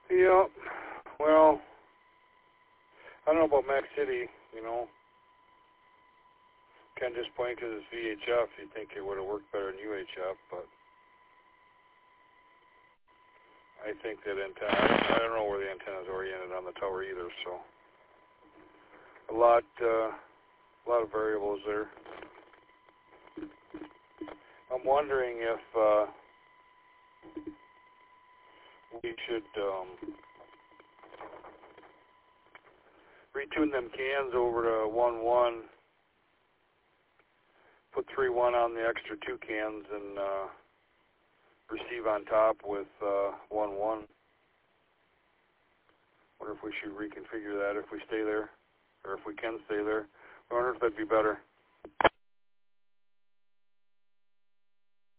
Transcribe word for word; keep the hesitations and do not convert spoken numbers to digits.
Yeah. Well, I don't know about Mac City, you know. Ken just point because it's V H F. You'd think it would have worked better than U H F, but I think that antenna, I don't, I don't know where the antenna is oriented on the tower either, so a lot, uh, a lot of variables there. I'm wondering if uh, we should um, retune them cans over to one one, put three one on the extra two cans, and uh, receive on top with uh, one one. Wonder if we should reconfigure that if we stay there, or if we can stay there. I wonder if that'd be better.